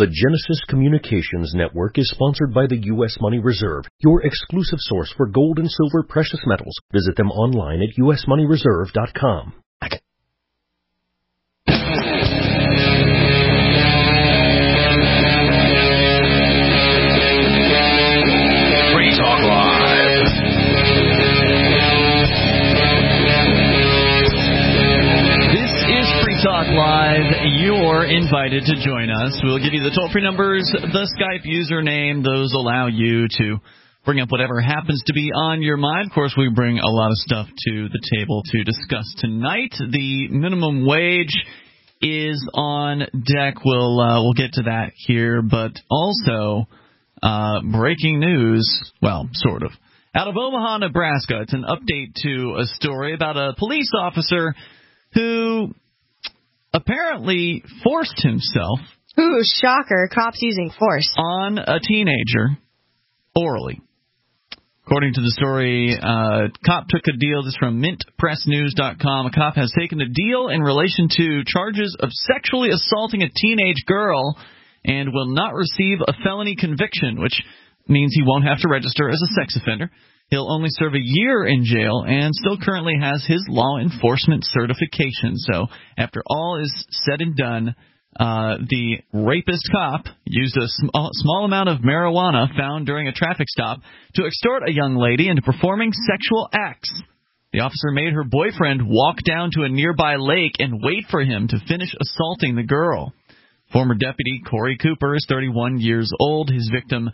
The Genesis Communications Network is sponsored by the U.S. Money Reserve, your exclusive source for gold and silver precious metals. Visit them online at usmoneyreserve.com. Free Talk Live. This is Free Talk Live. You're invited to join us. We'll give you the toll-free numbers, the Skype username. Those allow you to bring up whatever happens to be on your mind. Of course, we bring a lot of stuff to the table to discuss tonight. The minimum wage is on deck. We'll get to that here, but also breaking news, well, sort of. Out of Omaha, Nebraska, it's an update to a story about a police officer who apparently forced himself. Ooh, shocker. Cops using force. On a teenager orally. According to the story, cop took a deal. This is from mintpressnews.com. A cop has taken a deal in relation to charges of sexually assaulting a teenage girl and will not receive a felony conviction, which means he won't have to register as a sex offender. He'll only serve a year in jail and still currently has his law enforcement certification. So after all is said and done, the rapist cop used a small amount of marijuana found during a traffic stop to extort a young lady into performing sexual acts. The officer made her boyfriend walk down to a nearby lake and wait for him to finish assaulting the girl. Former deputy Corey Cooper is 31 years old, his victim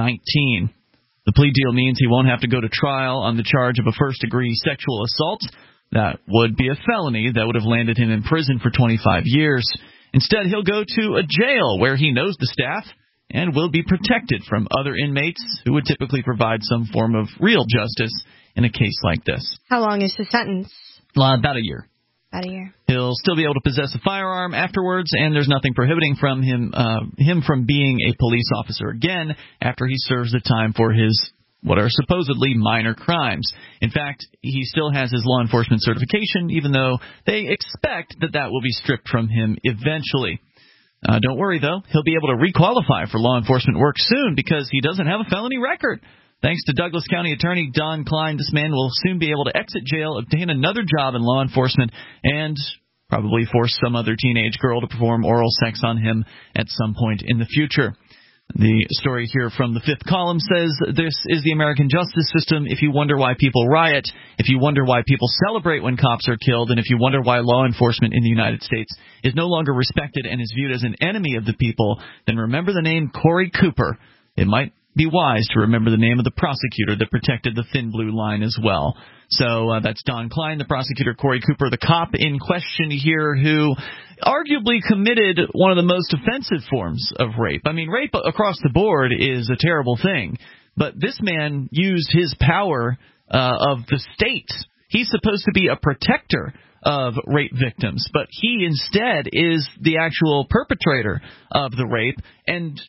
19. The plea deal means he won't have to go to trial on the charge of a first-degree sexual assault. That would be a felony that would have landed him in prison for 25 years. Instead, he'll go to a jail where he knows the staff and will be protected from other inmates who would typically provide some form of real justice in a case like this. How long is the sentence? About a year. About a year. He'll still be able to possess a firearm afterwards, and there's nothing prohibiting from him from being a police officer again after he serves the time for his what are supposedly minor crimes. In fact, he still has his law enforcement certification, even though they expect that will be stripped from him eventually. Don't worry, though. He'll be able to requalify for law enforcement work soon because he doesn't have a felony record. Thanks to Douglas County Attorney Don Klein, this man will soon be able to exit jail, obtain another job in law enforcement, and probably force some other teenage girl to perform oral sex on him at some point in the future. The story here from the Fifth Column says, this is the American justice system. If you wonder why people riot, if you wonder why people celebrate when cops are killed, and if you wonder why law enforcement in the United States is no longer respected and is viewed as an enemy of the people, then remember the name Corey Cooper. It might be wise to remember the name of the prosecutor that protected the Thin Blue Line as well. So that's Don Klein, the prosecutor, Corey Cooper, the cop in question here who arguably committed one of the most offensive forms of rape. I mean, rape across the board is a terrible thing, but this man used his power of the state. He's supposed to be a protector of rape victims, but he instead is the actual perpetrator of the rape, and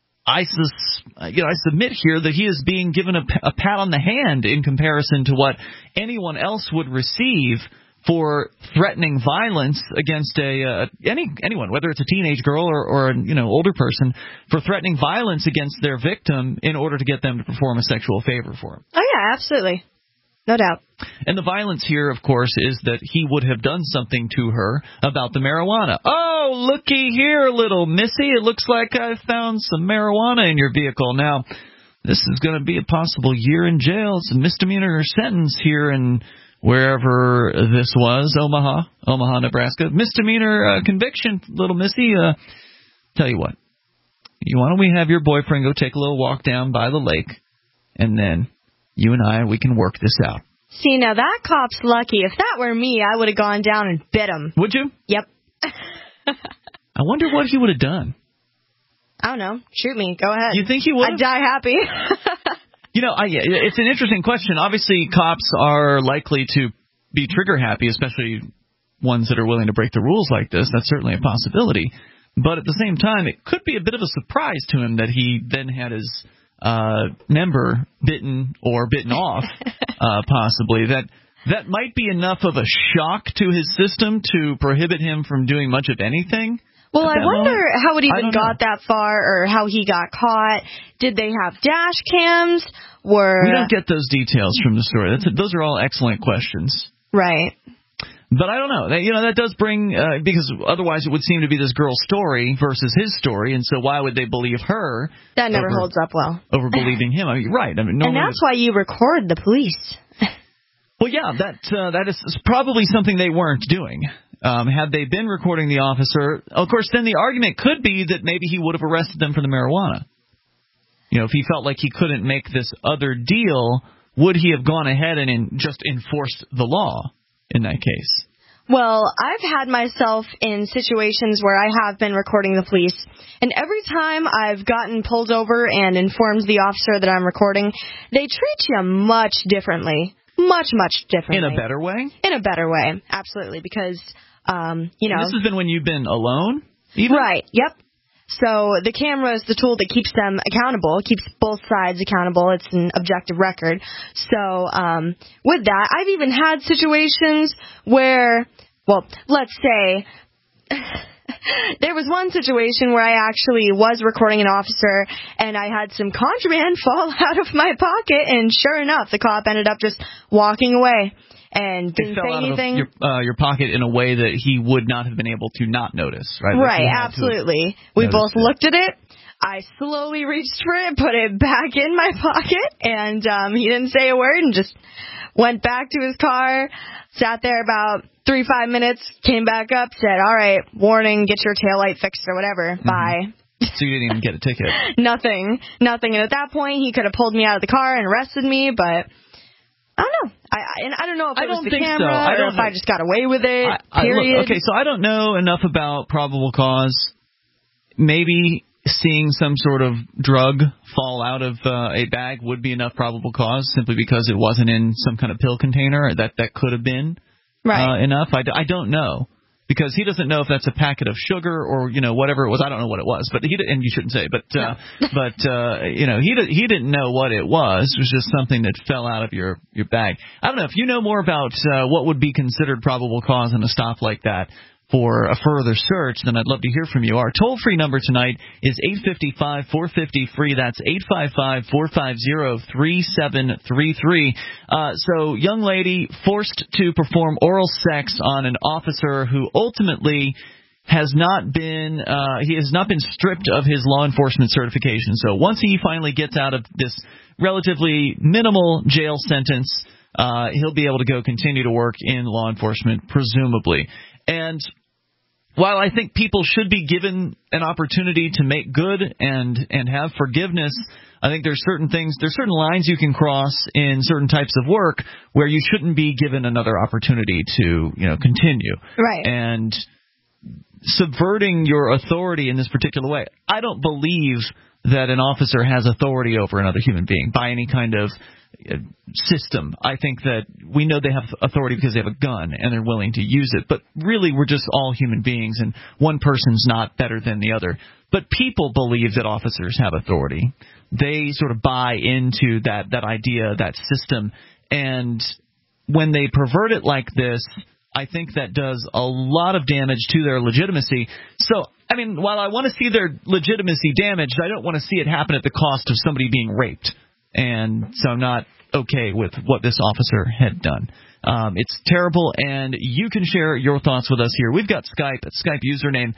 I submit here that he is being given a pat on the hand in comparison to what anyone else would receive for threatening violence against anyone, whether it's a teenage girl or an older person, for threatening violence against their victim in order to get them to perform a sexual favor for him. Oh, yeah, absolutely. No doubt. And the violence here, of course, is that he would have done something to her about the marijuana. Oh, looky here, little missy. It looks like I found some marijuana in your vehicle. Now, this is going to be a possible year in jail. It's a misdemeanor sentence here in wherever this was, Omaha, Nebraska. Misdemeanor conviction, little missy. Tell you what, why don't we have your boyfriend go take a little walk down by the lake, and then you and we can work this out. See, now that cop's lucky. If that were me, I would have gone down and bit him. Would you? Yep. I wonder what he would have done. I don't know. Shoot me. Go ahead. You think he would? I'd die happy. It's an interesting question. Obviously, cops are likely to be trigger happy, especially ones that are willing to break the rules like this. That's certainly a possibility. But at the same time, it could be a bit of a surprise to him that he then had his member bitten or bitten off, possibly. That might be enough of a shock to his system to prohibit him from doing much of anything. Well, I wonder moment? how it even got that far, or how he got caught. Did they have dash cams? We don't get those details from the story. Those are all excellent questions. Right. But I don't know. That does bring because otherwise it would seem to be this girl's story versus his story, and so why would they believe her? That never holds up well. Over believing him. I mean, right. I mean, and that's why you record the police. Well, yeah, that is probably something they weren't doing. Had they been recording the officer, of course, then the argument could be that maybe he would have arrested them for the marijuana. If he felt like he couldn't make this other deal, would he have gone ahead and just enforced the law in that case? Well, I've had myself in situations where I have been recording the police, and every time I've gotten pulled over and informed the officer that I'm recording, they treat you much differently. Much, much differently. In a better way? In a better way, absolutely, because, And this has been when you've been alone? Even? Right, yep. So the camera is the tool that keeps them accountable, keeps both sides accountable. It's an objective record. So with that, I've even had situations where, well, let's say there was one situation where I actually was recording an officer, and I had some contraband fall out of my pocket, and sure enough, the cop ended up just walking away and didn't say anything. It fell out of your pocket in a way that he would not have been able to not notice, right? Right, absolutely. We both looked at it. I slowly reached for it, put it back in my pocket, and he didn't say a word and just went back to his car, sat there about 3-5 minutes, came back up, said, all right, warning, get your taillight fixed or whatever, bye. So you didn't even get a ticket? Nothing. And at that point, he could have pulled me out of the car and arrested me, but I don't know. I don't know if it was the camera or if I just got away with it, period. Okay, so I don't know enough about probable cause. Maybe seeing some sort of drug fall out of a bag would be enough probable cause, simply because it wasn't in some kind of pill container. That could have been enough. I don't know, because he doesn't know if that's a packet of sugar or whatever it was. I don't know what it was, but and you shouldn't say. But he didn't know what it was. It was just something that fell out of your bag. I don't know if you know more about what would be considered probable cause in a stop like that for a further search, then I'd love to hear from you. Our toll-free number tonight is 855-450-FREE. That's 855-450-3733. So, young lady forced to perform oral sex on an officer who ultimately has not been stripped of his law enforcement certification. So once he finally gets out of this relatively minimal jail sentence, he'll be able to go continue to work in law enforcement, presumably. And while I think people should be given an opportunity to make good and have forgiveness, I think there's certain lines you can cross in certain types of work where you shouldn't be given another opportunity to, continue. Right. And subverting your authority in this particular way, I don't believe that an officer has authority over another human being by any kind of system. I think that we know they have authority because they have a gun and they're willing to use it, but really we're just all human beings and one person's not better than the other. But people believe that officers have authority. They sort of buy into that idea, that system, and when they pervert it like this, I think that does a lot of damage to their legitimacy. So, I mean, while I want to see their legitimacy damaged, I don't want to see it happen at the cost of somebody being raped. And so I'm not okay with what this officer had done. It's terrible, and you can share your thoughts with us here. We've got Skype username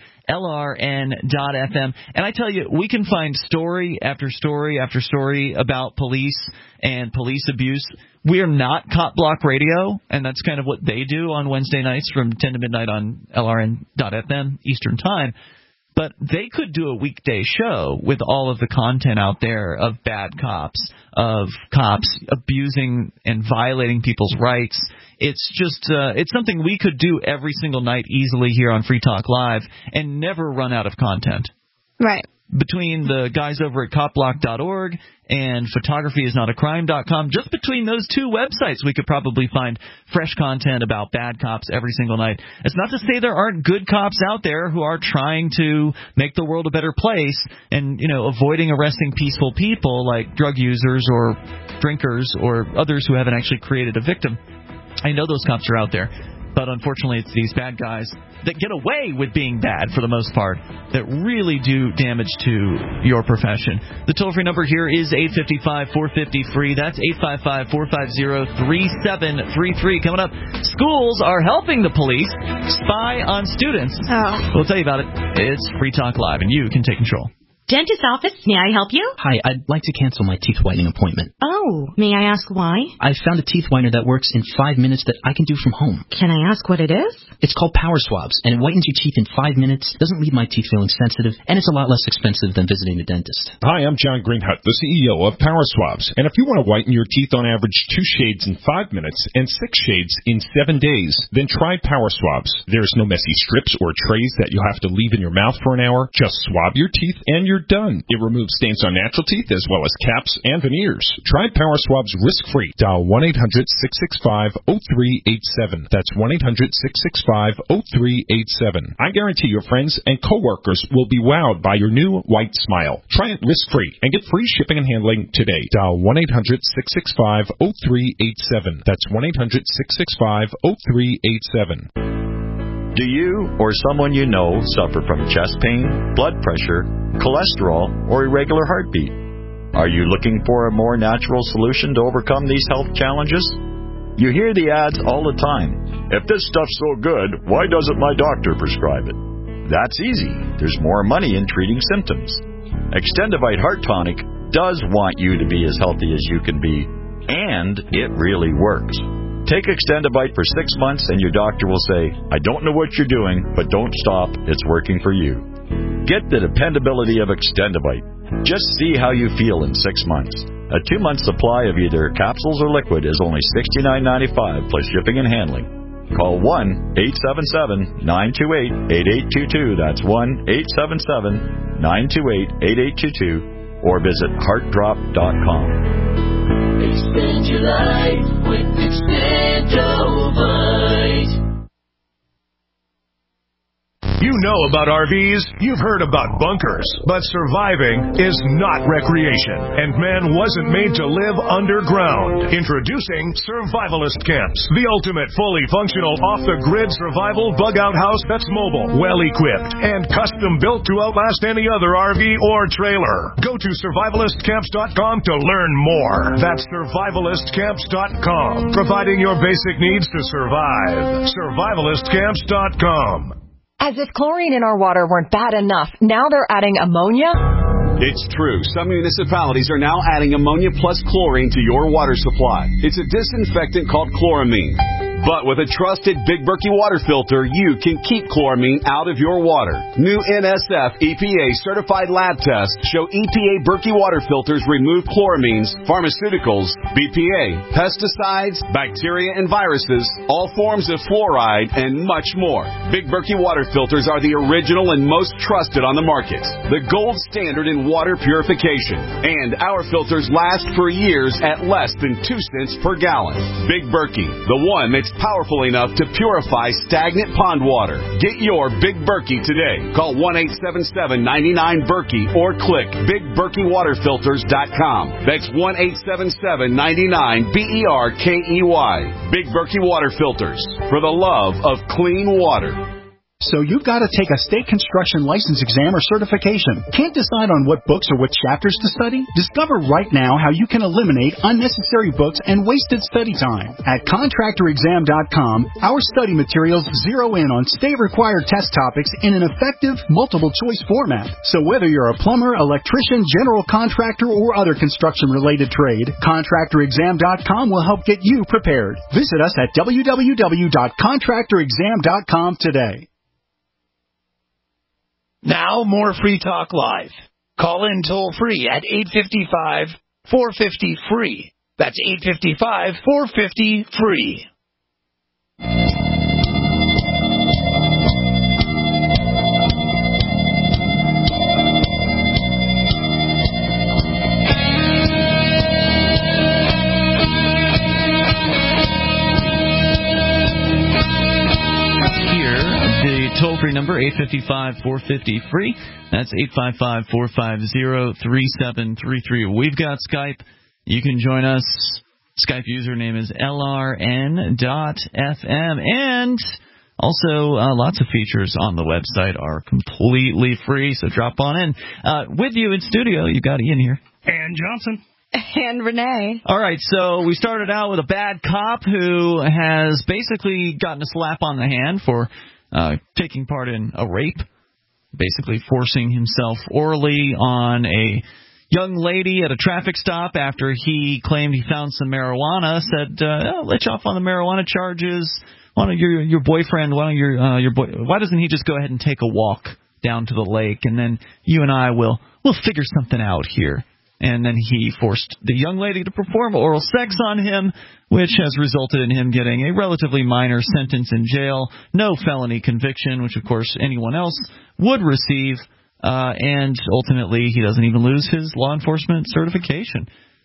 LRN.FM. And I tell you, we can find story after story after story about police and police abuse. We are not Cop Block Radio, and that's kind of what they do on Wednesday nights from 10 to midnight on LRN.FM Eastern Time. But they could do a weekday show with all of the content out there of bad cops, of cops abusing and violating people's rights. It's just it's something we could do every single night easily here on Free Talk Live and never run out of content. Right. Between the guys over at copblock.org and photographyisnotacrime.com, just between those two websites, we could probably find fresh content about bad cops every single night. It's not to say there aren't good cops out there who are trying to make the world a better place and, avoiding arresting peaceful people like drug users or drinkers or others who haven't actually created a victim. I know those cops are out there. But unfortunately, it's these bad guys that get away with being bad for the most part that really do damage to your profession. The toll-free number here is 855-450-FREE. That's 855-450-3733. Coming up, schools are helping the police spy on students. Oh. We'll tell you about it. It's Free Talk Live, and you can take control. Dentist office, may I help you? Hi, I'd like to cancel my teeth whitening appointment. Oh, may I ask why? I found a teeth whitener that works in 5 minutes that I can do from home. Can I ask what it is? It's called Power Swabs, and it whitens your teeth in 5 minutes, doesn't leave my teeth feeling sensitive, and it's a lot less expensive than visiting a dentist. Hi, I'm John Greenhut, the CEO of Power Swabs. And if you want to whiten your teeth on average 2 shades in 5 minutes and 6 shades in 7 days, then try Power Swabs. There's no messy strips or trays that you have to leave in your mouth for an hour. Just swab your teeth and you're done. It removes stains on natural teeth as well as caps and veneers. Try Power Swabs risk-free. Dial 1-800-665-0387. That's 1-800-665-0387. I guarantee your friends and coworkers will be wowed by your new white smile. Try it risk-free and get free shipping and handling today. Dial 1-800-665-0387. That's 1-800-665-0387. Do you or someone you know suffer from chest pain, blood pressure, cholesterol, or irregular heartbeat? Are you looking for a more natural solution to overcome these health challenges? You hear the ads all the time. If this stuff's so good, why doesn't my doctor prescribe it? That's easy. There's more money in treating symptoms. Extendivite Heart Tonic does want you to be as healthy as you can be, and it really works. Take Extendivite for 6 months and your doctor will say, I don't know what you're doing, but don't stop. It's working for you. Get the dependability of Extendivite. Just see how you feel in 6 months. A 2-month supply of either capsules or liquid is only $69.95 plus shipping and handling. Call 1-877-928-8822. That's 1-877-928-8822. Or visit heartdrop.com. Extend your life with Extendovite. You know about RVs, you've heard about bunkers, but surviving is not recreation, and man wasn't made to live underground. Introducing Survivalist Camps, the ultimate fully functional off-the-grid survival bug-out house that's mobile, well-equipped, and custom-built to outlast any other RV or trailer. Go to survivalistcamps.com to learn more. That's survivalistcamps.com, providing your basic needs to survive. Survivalistcamps.com. As if chlorine in our water weren't bad enough, now they're adding ammonia? It's true. Some municipalities are now adding ammonia plus chlorine to your water supply. It's a disinfectant called chloramine. But with a trusted Big Berkey water filter, you can keep chloramine out of your water. New NSF EPA certified lab tests show EPA Berkey water filters remove chloramines, pharmaceuticals, BPA, pesticides, bacteria and viruses, all forms of fluoride, and much more. Big Berkey water filters are the original and most trusted on the market. The gold standard in water purification. And our filters last for years at less than 2 cents per gallon. Big Berkey, the one that's powerful enough to purify stagnant pond water. Get your Big Berkey today. Call 1-877-99-BERKEY or click BigBerkeyWaterFilters.com. That's 1-877-99-BERKEY. Big Berkey Water Filters, for the love of clean water. So you've got to take a state construction license exam or certification. Can't decide on what books or what chapters to study? Discover right now how you can eliminate unnecessary books and wasted study time. At contractorexam.com, our study materials zero in on state-required test topics in an effective, multiple-choice format. So whether you're a plumber, electrician, general contractor, or other construction-related trade, contractorexam.com will help get you prepared. Visit us at www.contractorexam.com today. Now, more Free Talk Live. Call in toll-free at 855-450-FREE. That's 855-450-FREE. Toll-free number, 855-450-FREE. That's 855-450-3733. We've got Skype. You can join us Skype username is LRN.FM. And also, lots of features on the website are completely free, so drop on in. With you in studio, you got Ian here. And Johnson. And Renee. All right, so we started out with a bad cop who has basically gotten a slap on the hand for taking part in a rape, basically forcing himself orally on a young lady at a traffic stop after he claimed he found some marijuana. Said, I'll let you off on the marijuana charges. Why don't your boyfriend? Why doesn't he just go ahead and take a walk down to the lake, and then you and I we'll figure something out here. And then he forced the young lady to perform oral sex on him, which has resulted in him getting a relatively minor sentence in jail, no felony conviction, which, of course, anyone else would receive, and ultimately he doesn't even lose his law enforcement certification.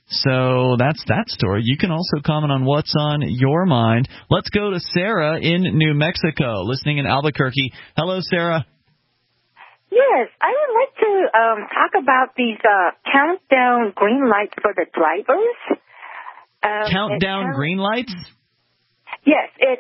So that's that story. You can also comment on what's on your mind. Let's go to Sarah in New Mexico, listening in Albuquerque. Hello, Sarah. Yes, I would like to talk about these countdown green lights for the drivers. Countdown green lights? Yes, it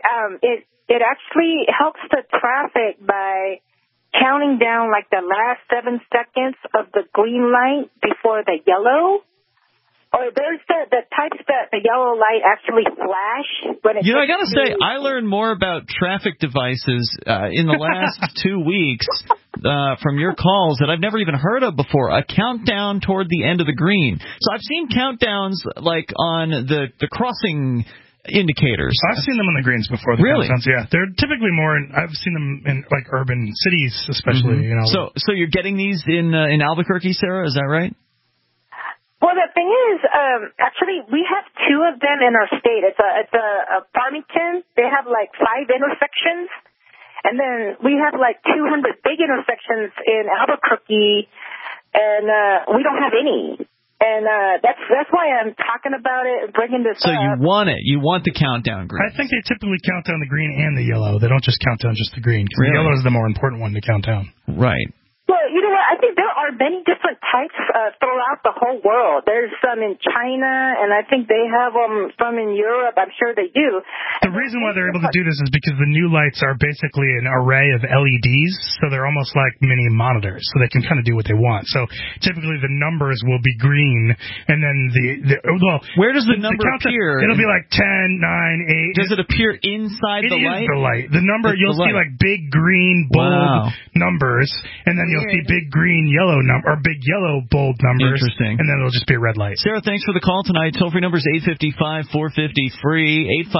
actually helps the traffic by counting down like the last 7 seconds of the green light before the yellow. Or there's the types that the yellow light actually flash when it. I gotta say, I learned more about traffic devices in the last 2 weeks from your calls that I've never even heard of before. A countdown toward the end of the green. So I've seen countdowns like on the crossing indicators. I've seen them on the greens before. Really? Countdowns, yeah, they're typically more. I've seen them in like urban cities, especially. Mm-hmm. So you're getting these in Albuquerque, Sarah? Is that right? Well, the thing is, actually, we have 2 of them in our state. It's a Farmington. They have like 5 intersections, and then we have like 200 big intersections in Albuquerque, and we don't have any. And that's why I'm talking about it and bringing this up. So you want it? You want the countdown green? I think they typically count down the green and the yellow. They don't just count down just the green, because the yellow is the more important one to count down. Right. Well, you know what? I think there are many different types throughout the whole world. There's some in China, and I think they have some in Europe. I'm sure they do. The reason why they're able to do this is because the new lights are basically an array of LEDs, so they're almost like mini monitors, so they can kind of do what they want. So typically the numbers will be green, and then where does the number appear? It'll be like 10, 9, 8. Does it appear inside the light? It is the light. The number, you'll see like big green, bold numbers, and then you'll see big green, yellow or big yellow, bold numbers. Interesting. And then it'll just be a red light. Sarah, thanks for the call tonight. Toll-free number is 855-450-FREE,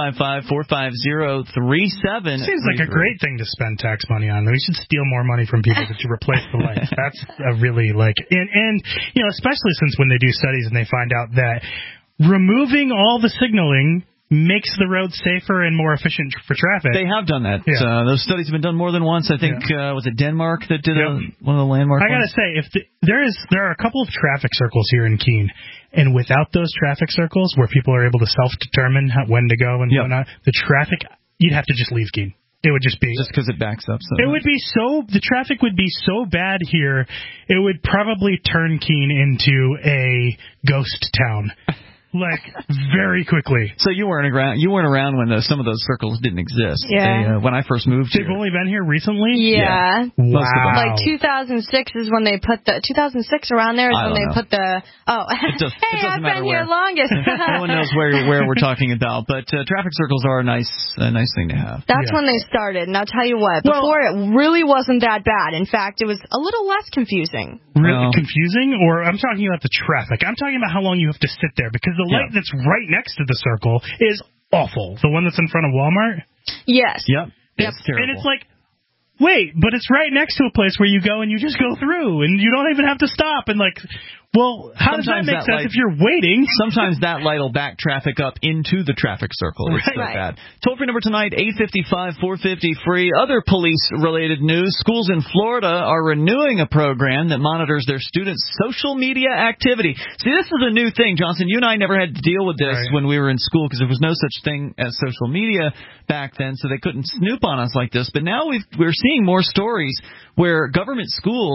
855-450-3737. Seems like a great thing to spend tax money on. We should steal more money from people to replace the lights. That's a really and especially since when they do studies and they find out that removing all the signaling makes the road safer and more efficient for traffic. They have done that. Yeah. Those studies have been done more than once. I think was it Denmark that did one of the landmark I gotta say, there are a couple of traffic circles here in Keene, and without those traffic circles where people are able to self-determine when to go and whatnot, the traffic, you'd have to just leave Keene. It would just be because it backs up. So the traffic would be so bad here, it would probably turn Keene into a ghost town. Like very quickly. So you weren't around when some of those circles didn't exist. Yeah. When I first moved here. They've only been here recently? Yeah. Wow. Like 2006 is when they put the 2006 around there is when they put the hey, I've been here longest. No one knows where we're talking about, but traffic circles are a nice thing to have. That's when they started, and I'll tell you what. Before it really wasn't that bad. In fact, it was a little less confusing. Really confusing? Or I'm talking about the traffic. I'm talking about how long you have to sit there, because the light that's right next to the circle is awful. The one that's in front of Walmart? Yes. Yep. It's terrible. And it's like, wait, but it's right next to a place where you go and you just go through, and you don't even have to stop. And well, how does that make sense if you're waiting? Sometimes that light will back traffic up into the traffic circle. It's so bad. Toll-free number tonight, 855-450-FREE. Other police-related news. Schools in Florida are renewing a program that monitors their students' social media activity. See, this is a new thing, Johnson. You and I never had to deal with this when we were in school, because there was no such thing as social media back then, so they couldn't snoop on us like this. But now we're seeing more stories where government schools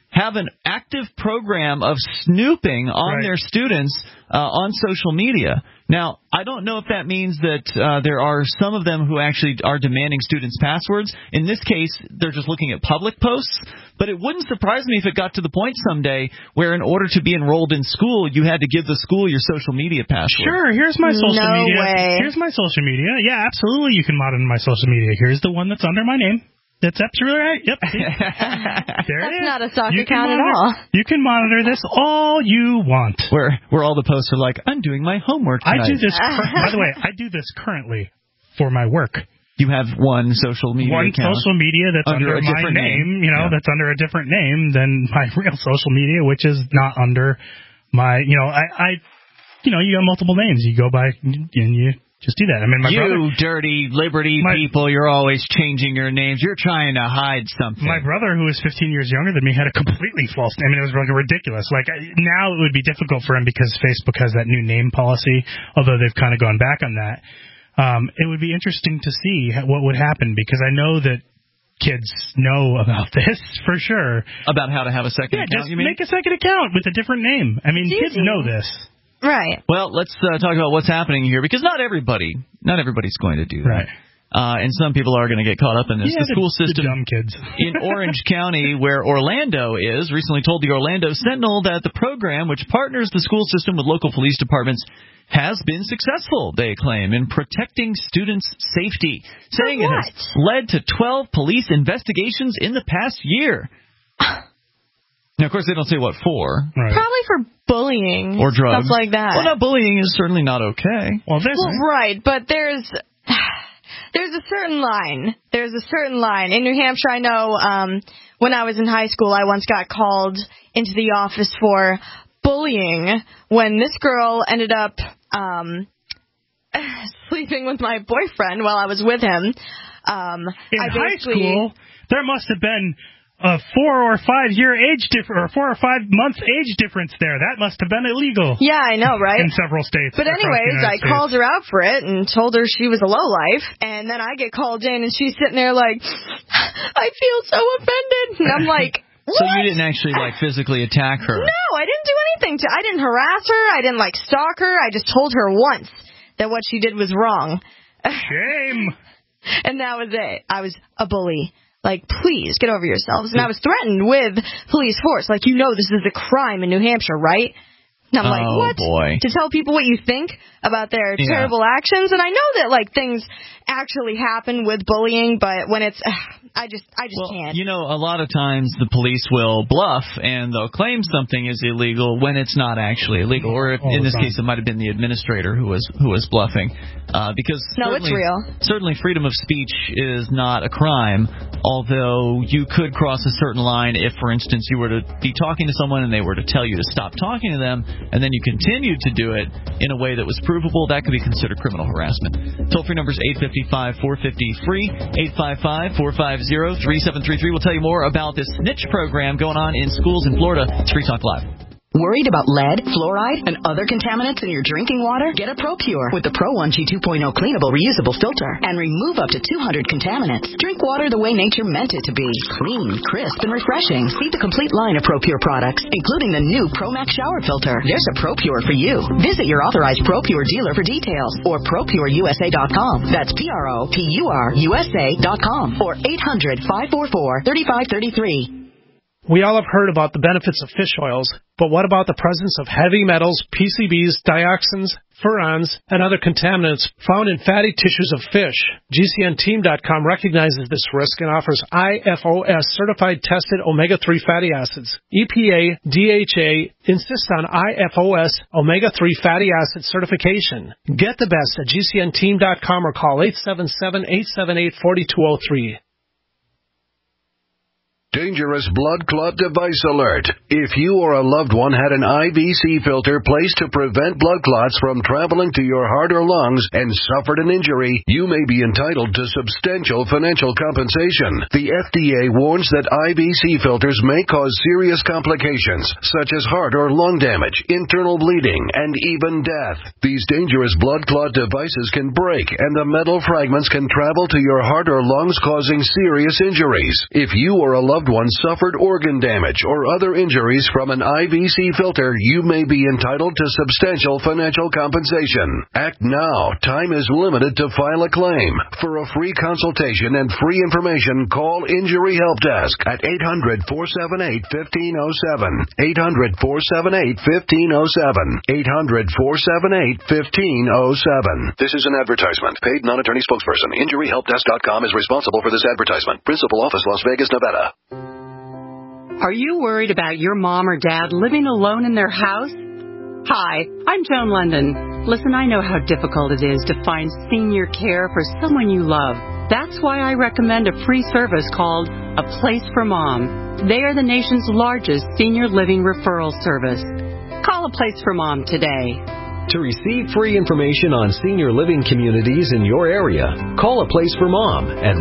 have an active program of snooping on their students on social media. Now, I don't know if that means that there are some of them who actually are demanding students' passwords. In this case, they're just looking at public posts. But it wouldn't surprise me if it got to the point someday where in order to be enrolled in school, you had to give the school your social media password. Sure, here's my social media. No way. Here's my social media. Yeah, absolutely, you can monitor my social media. Here's the one that's under my name. That's absolutely right. Yep. There That's it is. not a stock account at all. You can monitor this all you want. Where all the posts are like, I'm doing my homework tonight. I do this. By the way, I do this currently for my work. You have one social media account. Social media that's under my name, that's under a different name than my real social media, which is not under my, you have multiple names. You go by and you just do that. I mean, my brother, dirty Liberty people, you're always changing your names. You're trying to hide something. My brother, who is 15 years younger than me, had a completely false name. I mean, it was really ridiculous. Now it would be difficult for him because Facebook has that new name policy, although they've kind of gone back on that. It would be interesting to see what would happen because I know that kids know about this for sure. About how to have a second account, just make a second account with a different name. I mean, kids know this. Right. Well, let's talk about what's happening here because not everybody's going to do that. Right. And some people are going to get caught up in this. Yeah, the school system the dumb kids. in Orange County, where Orlando is, recently told the Orlando Sentinel that the program, which partners the school system with local police departments, has been successul, they claim, in protecting students' safety, saying it has led to 12 police investigations in the past year. Now, of course, they don't say what for. Right. Probably for bullying. Or drugs. Stuff like that. Well, no, bullying is certainly not okay. Right, but there's a certain line. There's a certain line. In New Hampshire, I know when I was in high school, I once got called into the office for bullying when this girl ended up sleeping with my boyfriend while I was with him. In high school, there must have been a 4 or 5 year age difference, or 4 or 5 months age difference there. That must have been illegal. Yeah, I know, right? In several states. But anyways, I called her out for it and told her she was a lowlife. And then I get called in and she's sitting there like, I feel so offended. And I'm like, what? So you didn't actually physically attack her? No, I didn't do anything. I didn't harass her. I didn't stalk her. I just told her once that what she did was wrong. Shame. And that was it. I was a bully. Please, get over yourselves. And I was threatened with police force. This is a crime in New Hampshire, right? And I'm like, what? Boy. To tell people what you think about their terrible actions? And I know that, things actually happen with bullying, but when it's... I just can't. A lot of times the police will bluff, and they'll claim something is illegal when it's not actually illegal. Or in this case, it might have been the administrator who was bluffing. Because it's real. Certainly freedom of speech is not a crime, although you could cross a certain line if, for instance, you were to be talking to someone and they were to tell you to stop talking to them, and then you continued to do it in a way that was provable. That could be considered criminal harassment. Toll-free number is 855-450-FREE, 855-450-3733. We'll tell you more about this snitch program going on in schools in Florida. It's Free Talk Live. Worried about lead, fluoride, and other contaminants in your drinking water? Get a ProPure with the Pro 1G 2.0 cleanable reusable filter and remove up to 200 contaminants. Drink water the way nature meant it to be. Clean, crisp, and refreshing. See the complete line of ProPure products, including the new ProMax shower filter. There's a ProPure for you. Visit your authorized ProPure dealer for details or ProPureUSA.com. That's ProPureUSA.com or 800-544-3533. We all have heard about the benefits of fish oils, but what about the presence of heavy metals, PCBs, dioxins, furans, and other contaminants found in fatty tissues of fish? GCNteam.com recognizes this risk and offers IFOS certified tested omega-3 fatty acids. EPA, DHA insists on IFOS omega-3 fatty acid certification. Get the best at GCNteam.com or call 877-878-4203. Dangerous blood clot device alert. If you or a loved one had an IVC filter placed to prevent blood clots from traveling to your heart or lungs and suffered an injury, you may be entitled to substantial financial compensation. The FDA warns that IVC filters may cause serious complications, such as heart or lung damage, internal bleeding, and even death. These dangerous blood clot devices can break, and the metal fragments can travel to your heart or lungs, causing serious injuries. If you or a loved loved one suffered organ damage or other injuries from an IVC filter, you may be entitled to substantial financial compensation. Act now. Time is limited to file a claim. For a free consultation and free information, call Injury Help Desk at 800-478-1507. 800-478-1507. 800-478-1507. This is an advertisement. Paid non-attorney spokesperson. InjuryHelpDesk.com is responsible for this advertisement. Principal office, Las Vegas, Nevada. Are you worried about your mom or dad living alone in their house? Hi, I'm Joan London. Listen, I know how difficult it is to find senior care for someone you love. That's why I recommend a free service called A Place for Mom. They are the nation's largest senior living referral service. Call A Place for Mom today. To receive free information on senior living communities in your area, call A Place for Mom at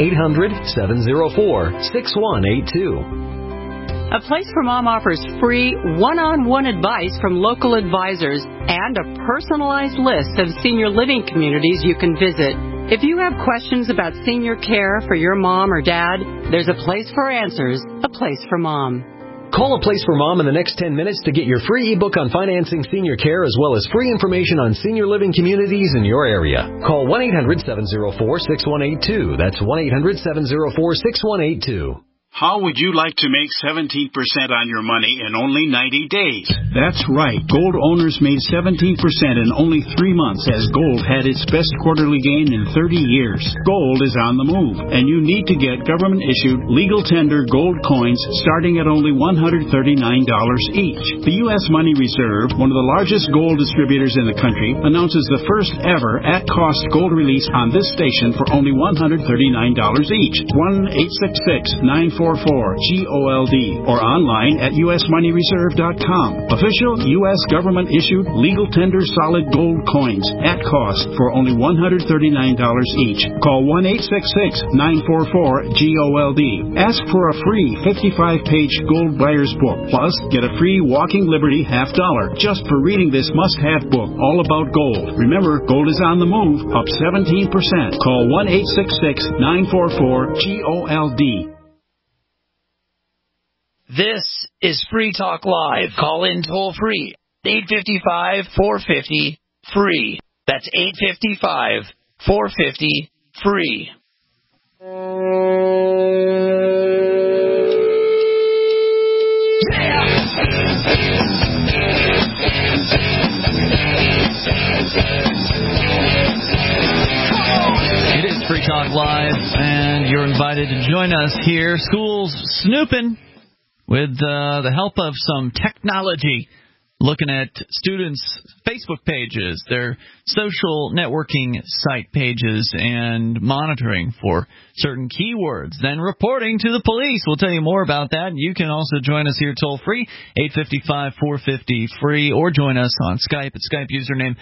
1-800-704-6182. A Place for Mom offers free one-on-one advice from local advisors and a personalized list of senior living communities you can visit. If you have questions about senior care for your mom or dad, there's a place for answers, A Place for Mom. Call A Place for Mom in the next 10 minutes to get your free ebook on financing senior care as well as free information on senior living communities in your area. Call 1-800-704-6182. That's 1-800-704-6182. How would you like to make 17% on your money in only 90 days? That's right. Gold owners made 17% in only 3 months as gold had its best quarterly gain in 30 years. Gold is on the move, and you need to get government-issued legal tender gold coins starting at only $139 each. The U.S. Money Reserve, one of the largest gold distributors in the country, announces the first ever at-cost gold release on this station for only $139 each. 1-866-944-GOLD or online at usmoneyreserve.com. Official U.S. government-issued legal tender solid gold coins at cost for only $139 each. Call 1-866-944-GOLD. Ask for a free 55-page gold buyer's book. Plus, get a free Walking Liberty $50 just for reading this must-have book all about gold. Remember, gold is on the move, up 17%. Call 1-866-944-GOLD. This is Free Talk Live. Call in toll free. 855-450-FREE. That's 855-450-FREE. It is Free Talk Live, and you're invited to join us here. School's snooping with the help of some technology, looking at students' Facebook pages, their social networking site pages, and monitoring for certain keywords, then reporting to the police. We'll tell you more about that. You can also join us here toll-free, 855-450-FREE, or join us on Skype at Skype username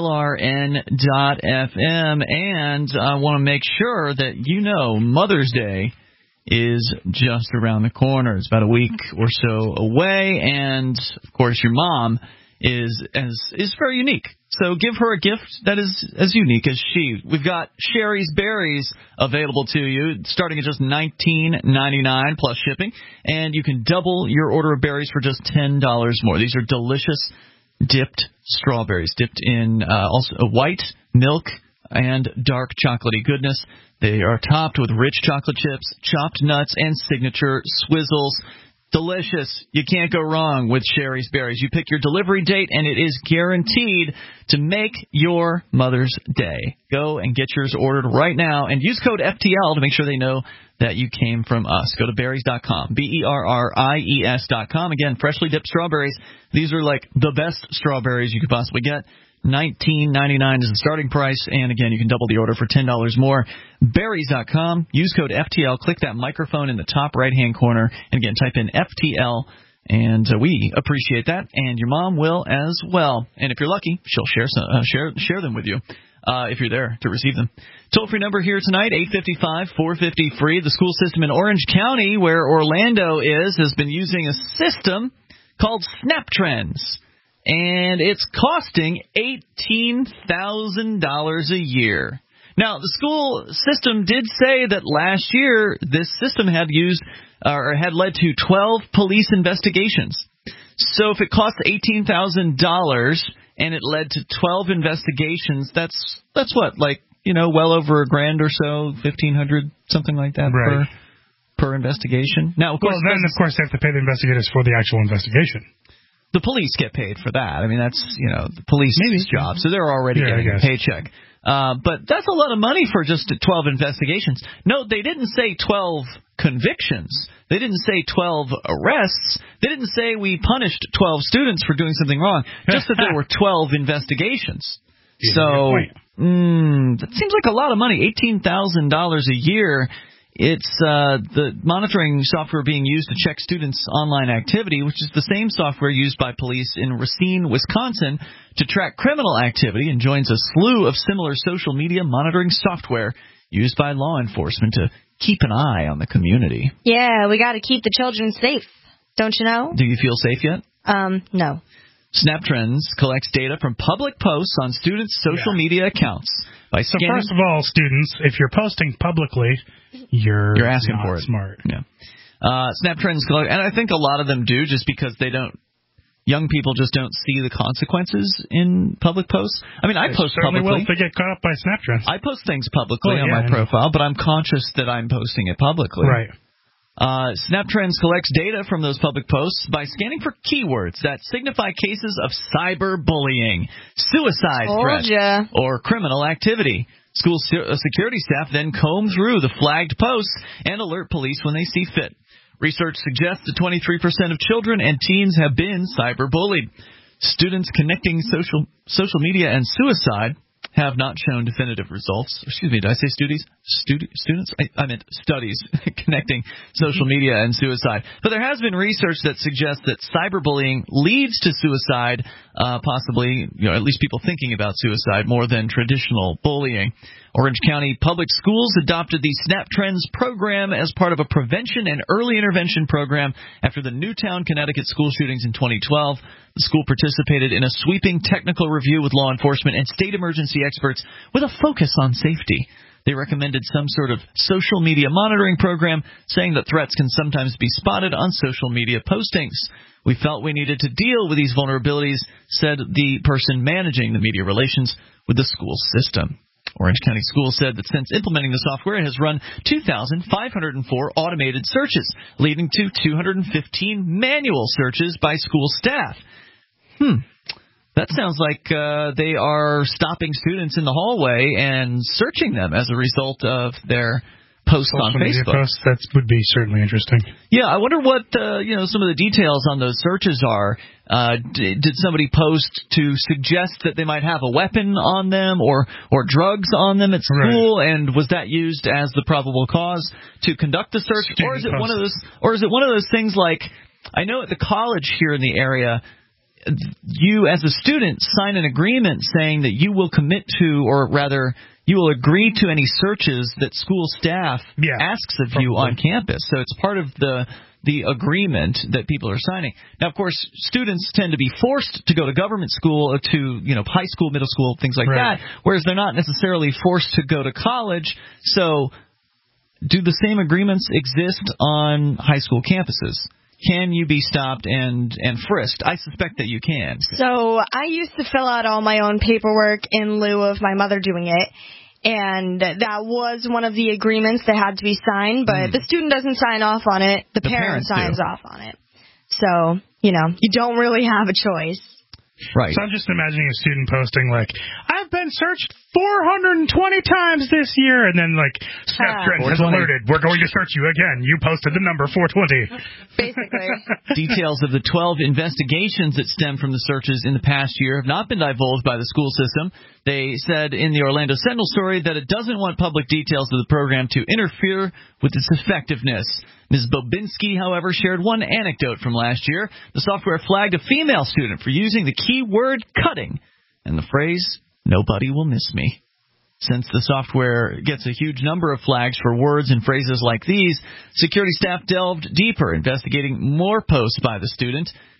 LRN.FM. And I want to make sure that you know Mother's Day is just around the corner. It's about a week or so away, and of course your mom is very unique. So give her a gift that is as unique as she. We've got Sherry's Berries available to you, starting at just $19.99 plus shipping, and you can double your order of berries for just $10 more. These are delicious dipped strawberries, dipped in also white milk and dark chocolatey goodness. They are topped with rich chocolate chips, chopped nuts, and signature swizzles. Delicious. You can't go wrong with Sherry's Berries. You pick your delivery date, and it is guaranteed to make your Mother's Day. Go and get yours ordered right now, and use code FTL to make sure they know that you came from us. Go to berries.com, BERRIES.com. Again, freshly dipped strawberries. These are like the best strawberries you could possibly get. $19.99 is the starting price, and again, you can double the order for $10 more. Berries.com. Use code FTL. Click that microphone in the top right-hand corner, and again, type in FTL, and we appreciate that, and your mom will as well. And if you're lucky, she'll share them with you if you're there to receive them. Toll-free number here tonight, 855-450-FREE. The school system in Orange County, where Orlando is, has been using a system called SnapTrends. And it's costing $18,000 a year. Now, the school system did say that last year this system had led to 12 police investigations. So if it cost $18,000 and it led to 12 investigations, that's what, well over $1,000 or so, $1,500, something like that per investigation. Now, of course, they have to pay the investigators for the actual investigation. The police get paid for that. I mean, that's the police's job, so they're already getting a paycheck. But that's a lot of money for just 12 investigations. No, they didn't say 12 convictions. They didn't say 12 arrests. They didn't say we punished 12 students for doing something wrong. Just that there were 12 investigations. So that seems like a lot of money. $18,000 a year. It's the monitoring software being used to check students' online activity, which is the same software used by police in Racine, Wisconsin, to track criminal activity, and joins a slew of similar social media monitoring software used by law enforcement to keep an eye on the community. Yeah, we got to keep the children safe, don't you know? Do you feel safe yet? No. SnapTrends collects data from public posts on students' social media accounts. So first of all, students, if you're posting publicly, you're asking not for it. Smart. Yeah. SnapTrends collect, and I think a lot of them do, just because young people just don't see the consequences in public posts. I mean, I post publicly. Will if they get caught up by SnapTrends. I post things publicly on my profile, but I'm conscious that I'm posting it publicly. Right. SnapTrends collects data from those public posts by scanning for keywords that signify cases of cyberbullying, suicide threats, or criminal activity. School security staff then comb through the flagged posts and alert police when they see fit. Research suggests that 23% of children and teens have been cyberbullied. Students connecting social media and suicide have not shown definitive results. Excuse me, did I say students? I meant studies connecting social media and suicide. But there has been research that suggests that cyberbullying leads to suicide, possibly, at least people thinking about suicide, more than traditional bullying. Orange County Public Schools adopted the SnapTrends program as part of a prevention and early intervention program after the Newtown, Connecticut school shootings in 2012. The school participated in a sweeping technical review with law enforcement and state emergency experts with a focus on safety. They recommended some sort of social media monitoring program, saying that threats can sometimes be spotted on social media postings. We felt we needed to deal with these vulnerabilities, said the person managing the media relations with the school system. Orange County Schools said that since implementing the software, it has run 2,504 automated searches, leading to 215 manual searches by school staff. That sounds like they are stopping students in the hallway and searching them as a result of their posts on Facebook. Posts, that would be certainly interesting. Yeah, I wonder what some of the details on those searches are. Did somebody post to suggest that they might have a weapon on them or drugs on them at school, and was that used as the probable cause to conduct the search? Or is it one of those things like, I know at the college here in the area, you as a student sign an agreement saying that you will commit to, or rather you will agree to any searches that school staff asks of you on campus. So it's part of the agreement that people are signing. Now, of course, students tend to be forced to go to government school, to high school, middle school, things like that, whereas they're not necessarily forced to go to college. So do the same agreements exist on high school campuses? Can you be stopped and frisked? I suspect that you can. So I used to fill out all my own paperwork in lieu of my mother doing it. And that was one of the agreements that had to be signed, but the student doesn't sign off on it. The parent signs off on it. So, you don't really have a choice. Right. So I'm just imagining a student posting like, I've been searched 420 times this year, and then SnapTrends has alerted, we're going to search you again. You posted the number 420. Basically. Details of the 12 investigations that stem from the searches in the past year have not been divulged by the school system. They said in the Orlando Sentinel story that it doesn't want public details of the program to interfere with its effectiveness. Ms. Bobinski, however, shared one anecdote from last year. The software flagged a female student for using the keyword cutting and the phrase, "nobody will miss me." Since the software gets a huge number of flags for words and phrases like these, security staff delved deeper, investigating more posts by the student.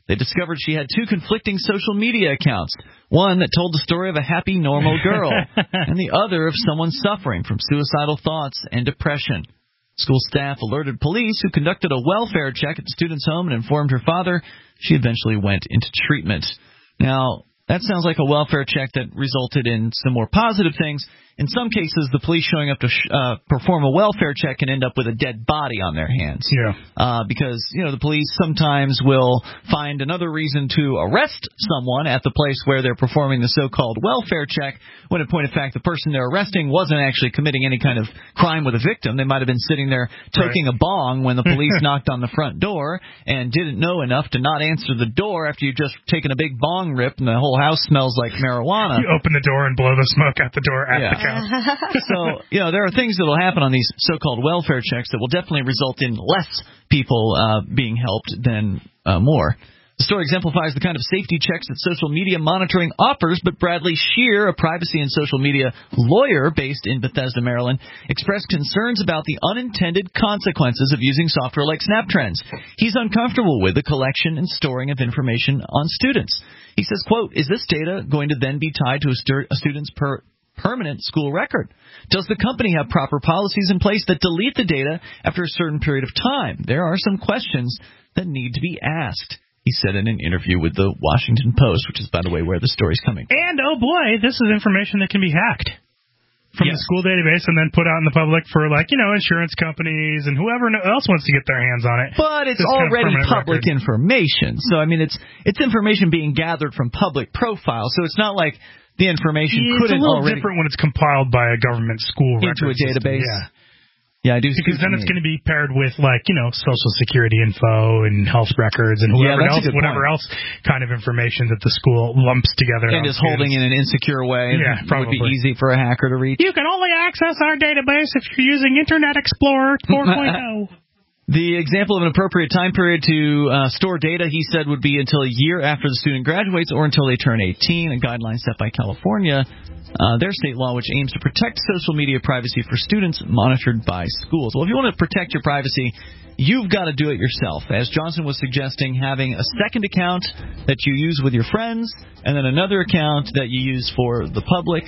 They discovered she had 2 conflicting social media accounts, one that told the story of a happy, normal girl, and the other of someone suffering from suicidal thoughts and depression. School staff alerted police, who conducted a welfare check at the student's home and informed her father. She eventually went into treatment. Now, that sounds like a welfare check that resulted in some more positive things. In some cases, the police showing up to perform a welfare check can end up with a dead body on their hands. Yeah. Because, the police sometimes will find another reason to arrest someone at the place where they're performing the so-called welfare check, when in point of fact the person they're arresting wasn't actually committing any kind of crime with a victim. They might have been sitting there toking a bong when the police knocked on the front door and didn't know enough to not answer the door after you've just taken a big bong rip and the whole house smells like marijuana. You open the door and blow the smoke out the door at the couch. So, there are things that will happen on these so-called welfare checks that will definitely result in less people being helped than more. The story exemplifies the kind of safety checks that social media monitoring offers, but Bradley Shear, a privacy and social media lawyer based in Bethesda, Maryland, expressed concerns about the unintended consequences of using software like SnapTrends. He's uncomfortable with the collection and storing of information on students. He says, quote, "Is this data going to then be tied to a student's permanent school record? Does the company have proper policies in place that delete the data after a certain period of time? There are some questions that need to be asked," he said in an interview with the Washington Post, which is, by the way, where the story's coming from. And, oh boy, this is information that can be hacked from the school database and then put out in the public for, insurance companies and whoever else wants to get their hands on it. But it's already public information. So, it's information being gathered from public profiles, so it's not like the information couldn't already... It's a little different when it's compiled by a government school into a database. System. Yeah, I do. Because then it's going to be paired with, Social Security info and health records and whatever else kind of information that the school lumps together. And is holding in an insecure way. Yeah, Would probably. be easy for a hacker to reach. You can only access our database if you're using Internet Explorer 4.0. The example of an appropriate time period to store data, he said, would be until a year after the student graduates or until they turn 18, a guideline set by California, their state law, which aims to protect social media privacy for students monitored by schools. Well, if you want to protect your privacy, you've got to do it yourself. As Johnson was suggesting, having a second account that you use with your friends and then another account that you use for the public.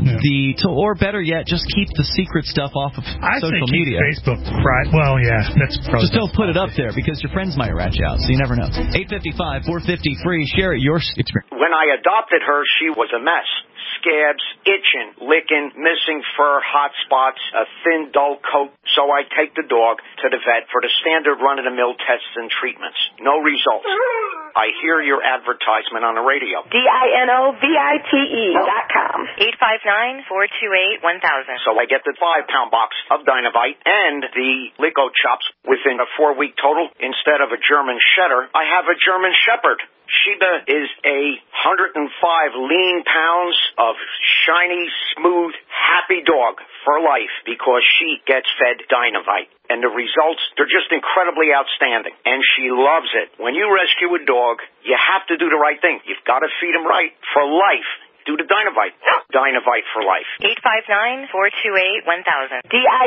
Or better yet, just keep the secret stuff off of social media. Facebook private. Well, yeah, that's just don't put it up there because your friends might rat you out, so you never know. 855-450-FREE. Share it, your experience. When I adopted her, she was a mess. Scabs, itching, licking, missing fur, hot spots, a thin, dull coat. So I take the dog to the vet for the standard run-of-the-mill tests and treatments. No results. I hear your advertisement on the radio. DINOVITE.com. 859-428-1000. So I get the 5-pound box of Dinovite and the Lico Chops within a 4-week total. Instead of a German Setter, I have a German Shepherd. Sheba is a 105 lean pounds of shiny, smooth, happy dog for life because she gets fed Dinovite. And the results, they're just incredibly outstanding. And she loves it. When you rescue a dog, you have to do the right thing. You've got to feed him right for life. Do the Dinovite. Dinovite for life. 859-428-1000.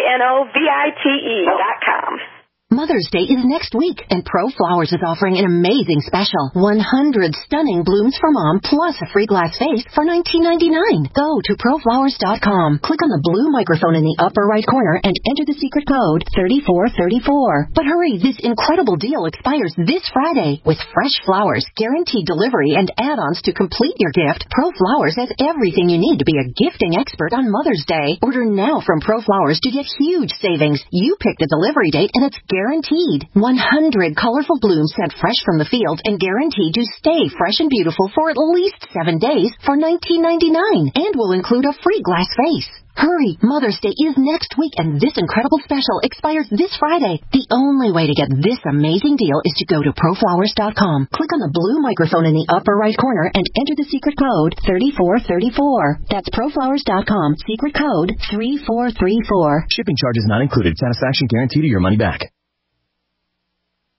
DINOVITE.com. Mother's Day is next week, and ProFlowers is offering an amazing special. 100 stunning blooms for Mom, plus a free glass vase for $19.99. Go to ProFlowers.com. Click on the blue microphone in the upper right corner and enter the secret code 3434. But hurry, this incredible deal expires this Friday. With fresh flowers, guaranteed delivery, and add-ons to complete your gift, ProFlowers has everything you need to be a gifting expert on Mother's Day. Order now from ProFlowers to get huge savings. You pick the delivery date, and it's guaranteed. 100 colorful blooms sent fresh from the field and guaranteed to stay fresh and beautiful for at least 7 days for $19.99 and will include a free glass vase. Hurry, Mother's Day is next week and this incredible special expires this Friday. The only way to get this amazing deal is to go to ProFlowers.com. Click on the blue microphone in the upper right corner and enter the secret code 3434. That's ProFlowers.com, secret code 3434. Shipping charges not included. Satisfaction guaranteed or your money back.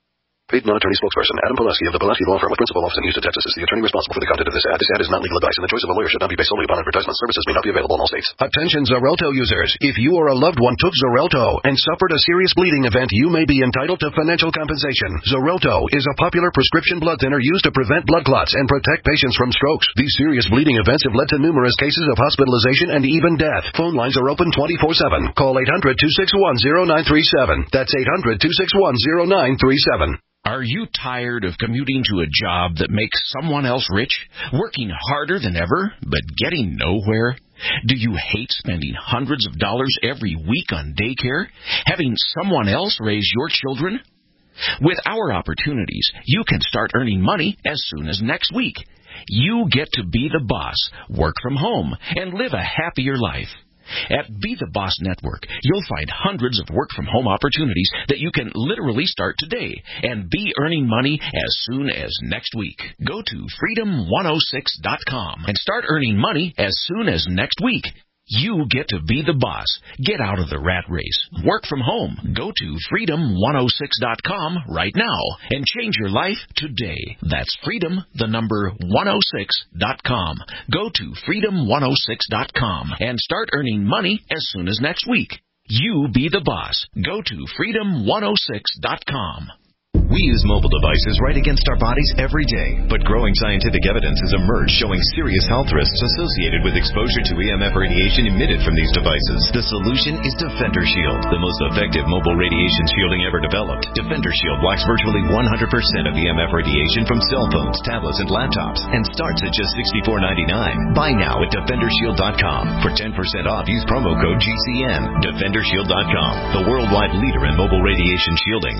Paid non-attorney spokesperson Adam Pulaski of the Pulaski Law Firm with principal office in Houston, Texas is the attorney responsible for the content of this ad. This ad is not legal advice, and the choice of a lawyer should not be based solely upon advertisement. Services may not be available in all states. Attention Xarelto users. If you or a loved one took Xarelto and suffered a serious bleeding event, you may be entitled to financial compensation. Xarelto is a popular prescription blood thinner used to prevent blood clots and protect patients from strokes. These serious bleeding events have led to numerous cases of hospitalization and even death. Phone lines are open 24/7. Call 800-261-0937. That's 800-261-0937. Are you tired of commuting to a job that makes someone else rich, working harder than ever, but getting nowhere? Do you hate spending hundreds of dollars every week on daycare, having someone else raise your children? With our opportunities, you can start earning money as soon as next week. You get to be the boss, work from home, and live a happier life. At Be the Boss Network, you'll find hundreds of work-from-home opportunities that you can literally start today and be earning money as soon as next week. Go to freedom106.com and start earning money as soon as next week. You get to be the boss. Get out of the rat race. Work from home. Go to freedom106.com right now and change your life today. That's freedom106.com. Go to freedom106.com and start earning money as soon as next week. You be the boss. Go to freedom106.com. We use mobile devices right against our bodies every day, but growing scientific evidence has emerged showing serious health risks associated with exposure to EMF radiation emitted from these devices. The solution is Defender Shield, the most effective mobile radiation shielding ever developed. Defender Shield blocks virtually 100% of EMF radiation from cell phones, tablets, and laptops, and starts at just $64.99. Buy now at DefenderShield.com. For 10% off, use promo code GCN. DefenderShield.com, the worldwide leader in mobile radiation shielding.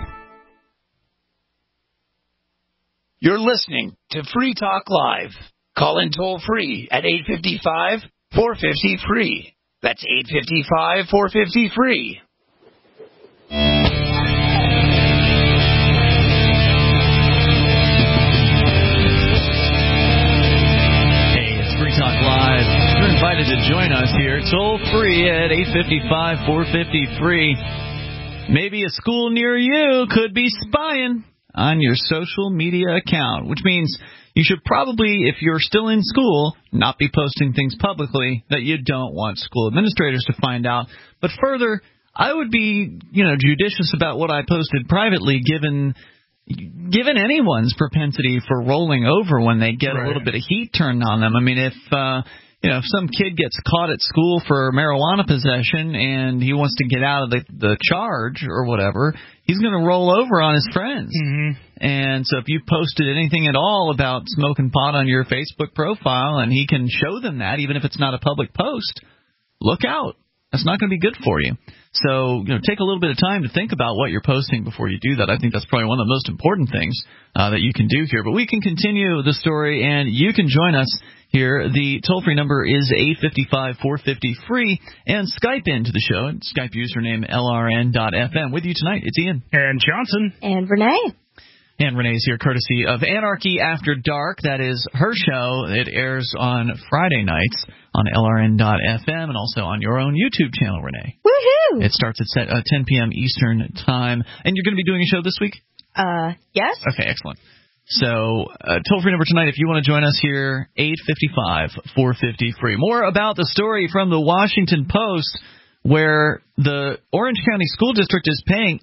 You're listening to Free Talk Live. Call in toll-free at 855-450-FREE. That's 855-450-FREE. Hey, it's Free Talk Live. You're invited to join us here toll-free at 855-450-FREE. Maybe a school near you could be spying on your social media account, which means you should probably, if you're still in school, not be posting things publicly that you don't want school administrators to find out. But further, I would be, judicious about what I posted privately, given anyone's propensity for rolling over when they get a little bit of heat turned on them. I mean, if some kid gets caught at school for marijuana possession and he wants to get out of the charge or whatever, he's going to roll over on his friends. Mm-hmm. And so if you posted anything at all about smoking pot on your Facebook profile and he can show them that, even if it's not a public post, look out. That's not going to be good for you. So, take a little bit of time to think about what you're posting before you do that. I think that's probably one of the most important things that you can do here. But we can continue the story, and you can join us here. The toll-free number is 855-450-FREE, and Skype into the show. And Skype username LRN.FM. With you tonight, it's Ian. And Johnson. And Renee. And Renee's here courtesy of Anarchy After Dark. That is her show. It airs on Friday nights on LRN.FM and also on your own YouTube channel, Renee. Woohoo! It starts at 10 p.m. Eastern Time. And you're going to be doing a show this week? Yes. Okay, excellent. So, toll-free number tonight, if you want to join us here, 855-450-FREE. More about the story from the Washington Post, where the Orange County School District is paying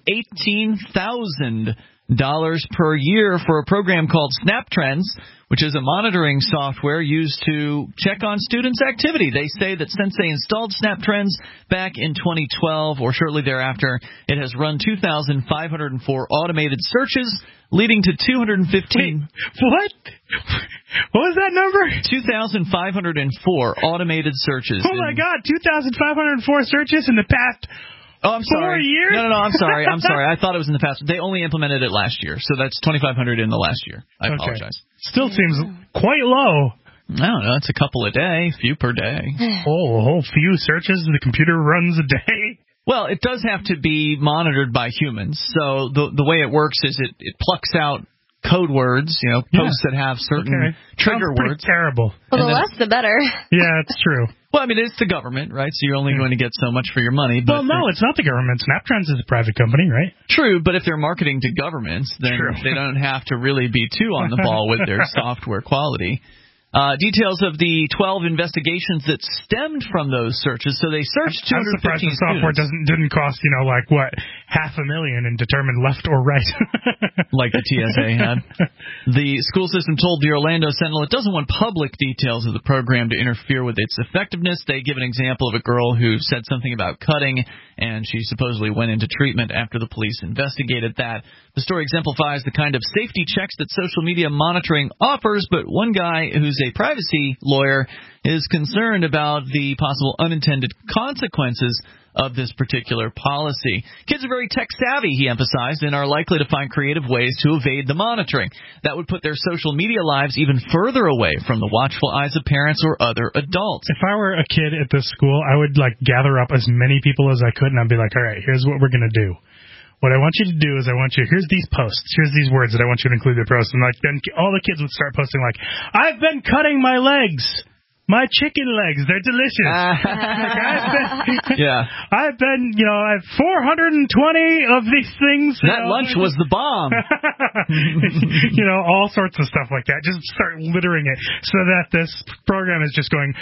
$18,000 per year for a program called Snap Trends, which is a monitoring software used to check on students' activity. They say that since they installed Snap Trends back in 2012 or shortly thereafter, it has run 2,504 automated searches, leading to 215... Wait, what? What was that number? 2,504 automated searches. Oh, my God, 2,504 searches in the past... Oh, I'm sorry. 4 years? No, I'm sorry. I thought it was in the past. They only implemented it last year, so that's 2,500 in the last year. I apologize. Still seems quite low. I don't know. It's a couple a day, few per day. Oh, a whole few searches the computer runs a day? Well, it does have to be monitored by humans. So the way it works is it plucks out code words, posts that have certain trigger words. Terrible. Well, the less the better. Yeah, it's true. Well, I mean, it's the government, right? So you're only going to get so much for your money. But well, no, it's not the government. SnapTrends is a private company, right? True, but if they're marketing to governments, then they don't have to really be too on the ball with their software quality. Details of the 12 investigations that stemmed from those searches. So they searched 215 I'm surprised the software didn't cost, $500,000 and determine left or right. Like the TSA had. The school system told the Orlando Sentinel it doesn't want public details of the program to interfere with its effectiveness. They give an example of a girl who said something about cutting, and she supposedly went into treatment after the police investigated that. The story exemplifies the kind of safety checks that social media monitoring offers, but one guy who's a privacy lawyer is concerned about the possible unintended consequences of this particular policy. Kids are very tech savvy, he emphasized, and are likely to find creative ways to evade the monitoring. That would put their social media lives even further away from the watchful eyes of parents or other adults. If I were a kid at this school, I would gather up as many people as I could, and I'd be like, all right, here's what we're going to do. What I want you to do is here's these posts, here's these words that I want you to include in the post. And then all the kids would start posting I've been cutting my legs. My chicken legs, they're delicious. I've been, I have 420 of these things. That lunch was the bomb. All sorts of stuff like that. Just start littering it so that this program is just going,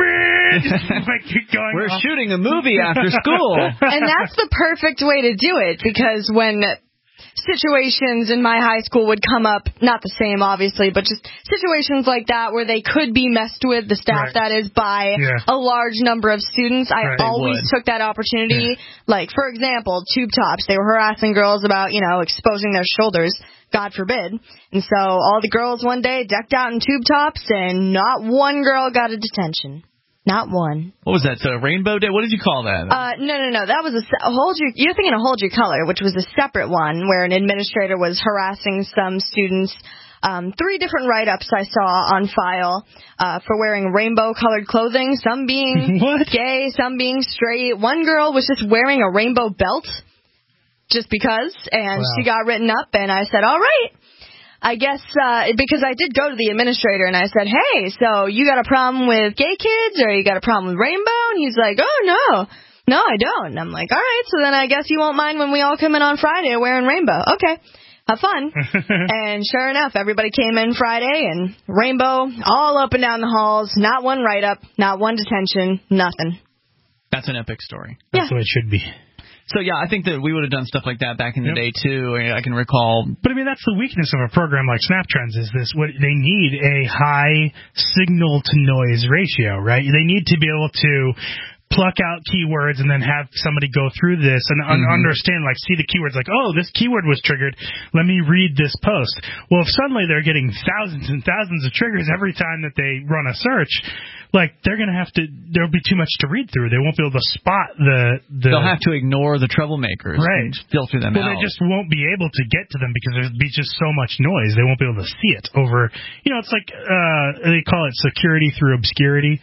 we're shooting a movie after school. And that's the perfect way to do it, because when situations in my high school would come up, not the same obviously, but just situations like that where they could be messed with, the staff that is, by a large number of students. I always took that opportunity. For example, tube tops. They were harassing girls about, exposing their shoulders, God forbid. And so all the girls one day decked out in tube tops, and not one girl got a detention. Not one. What was that, Rainbow Day? What did you call that? No. That was you're thinking of Hold Your Color, which was a separate one where an administrator was harassing some students. 3 different write-ups I saw on file for wearing rainbow-colored clothing, some being gay, some being straight. One girl was just wearing a rainbow belt just because, and she got written up, and I said, all right. I guess because I did go to the administrator and I said, hey, so you got a problem with gay kids or you got a problem with rainbow? And he's like, oh, no, I don't. And I'm like, all right, so then I guess you won't mind when we all come in on Friday wearing rainbow. Okay, have fun. And sure enough, everybody came in Friday and rainbow all up and down the halls, not one write-up, not one detention, nothing. That's an epic story. That's the way it should be. So, I think that we would have done stuff like that back in the day, too. I can recall. But, that's the weakness of a program like SnapTrends is this. They need a high signal-to-noise ratio, right? They need to be able to pluck out keywords and then have somebody go through this and understand, see the keywords, this keyword was triggered, let me read this post. Well, if suddenly they're getting thousands and thousands of triggers every time that they run a search, they're going to have to, there'll be too much to read through. They won't be able to spot the they'll have to ignore the troublemakers and filter them out. They just won't be able to get to them because there'll be just so much noise. They won't be able to see it over, it's like, they call it security through obscurity,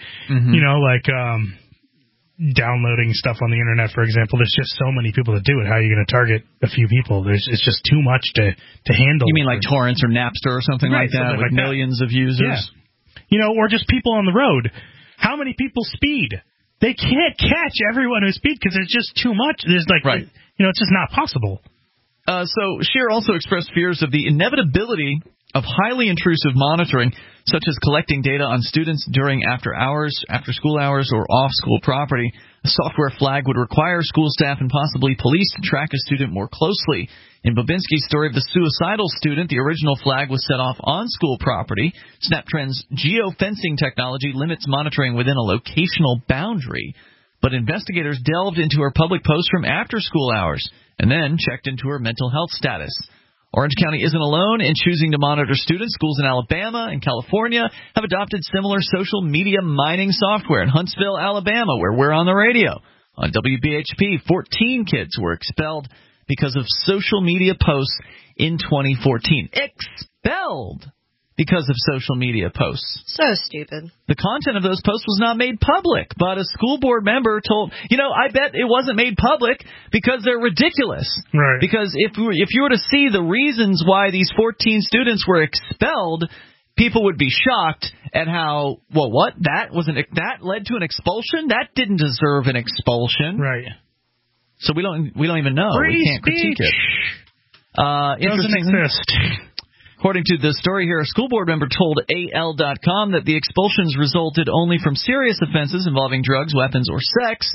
downloading stuff on the internet, for example. There's just so many people that do it. How are you going to target a few people? It's just too much to handle. You mean like torrents or Napster or something like that with millions of users? Yeah. Or just people on the road. How many people speed? They can't catch everyone who speeds because there's just too much. There's it's just not possible. So Scheer also expressed fears of the inevitability of highly intrusive monitoring, such as collecting data on students during after school hours, or off-school property. A software flag would require school staff and possibly police to track a student more closely. In Bobinski's story of the suicidal student, the original flag was set off on school property. SnapTrend's geofencing technology limits monitoring within a locational boundary. But investigators delved into her public posts from after school hours and then checked into her mental health status. Orange County isn't alone in choosing to monitor students. Schools in Alabama and California have adopted similar social media mining software. In Huntsville, Alabama, where we're on the radio, on WBHP, 14 kids were expelled because of social media posts in 2014. Expelled because of social media posts. So stupid. The content of those posts was not made public, but a school board member told, I bet it wasn't made public because they're ridiculous. Right. Because if you were to see the reasons why these 14 students were expelled, people would be shocked at how, that led to an expulsion? That didn't deserve an expulsion. Right. So we don't even know. Free we can't critique speech it. doesn't exist. According to the story here, a school board member told AL.com that the expulsions resulted only from serious offenses involving drugs, weapons, or sex,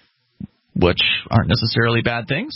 which aren't necessarily bad things.